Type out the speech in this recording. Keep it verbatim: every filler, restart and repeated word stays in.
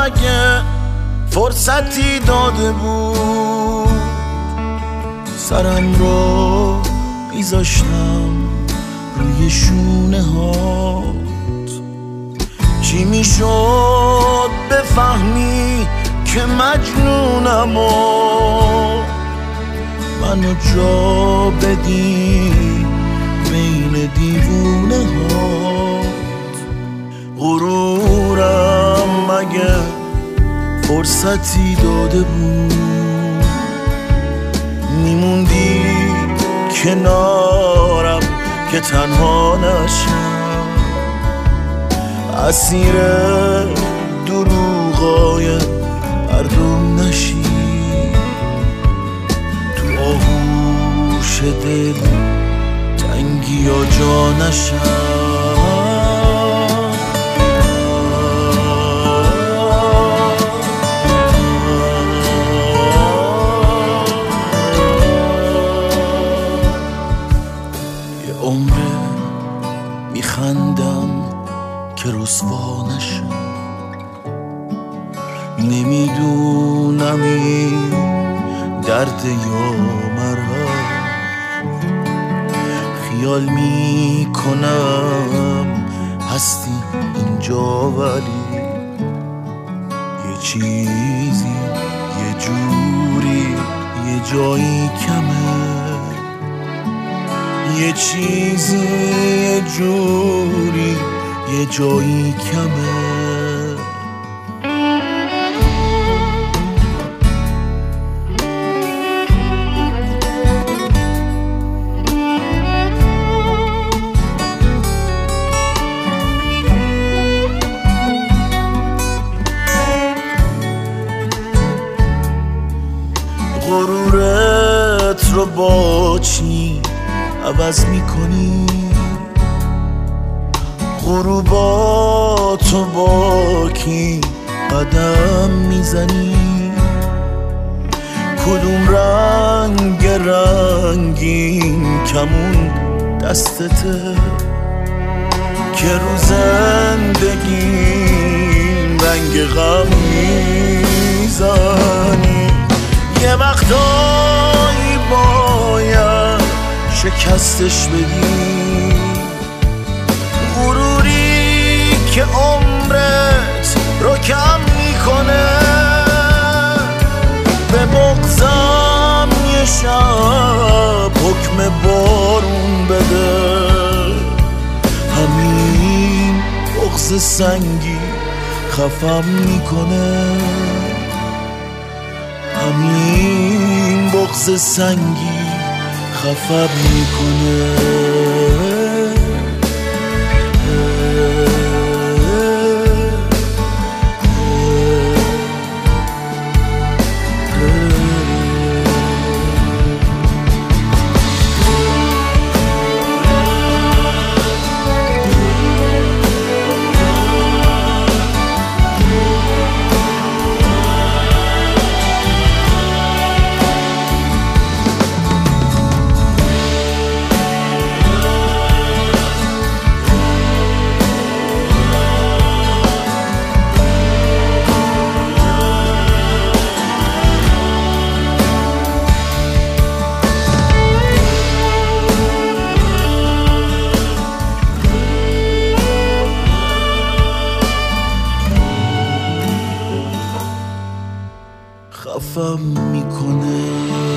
اگه فرصتی داده بود سرم رو میذاشتم روی شونه هات. چی میشد بفهمی که مجنونم و منو جا بدی بین دیوونه هات. غرورم مگه فرصتی داده بود میموندی کنارم که تنها نشم اسیر دروغای مردم نشی تو آغوش دل تنگی یا جا نشم. عمره میخندم که رسوا نشم نمیدونم این درد یا مرهم خیال میکنم هستی اینجا ولی یه چیزی یه جوری یه جایی کمه یه چیزی یه جوری یه جایی کمه. غرورت رو با چی عوض میکنی غروباتو با کی قدم میزنی کدوم رنگ رنگین کمون دستته که رو زندگیم رنگ غم میزنی. یه وقتایی باید شکستش بدی غروری که عمرت رو کم میکنه به بغضم یه شب حکم بارون بده همین بغض سنگی خفم میکنه همین بغض سنگی خفم میکنه. خفم میکنه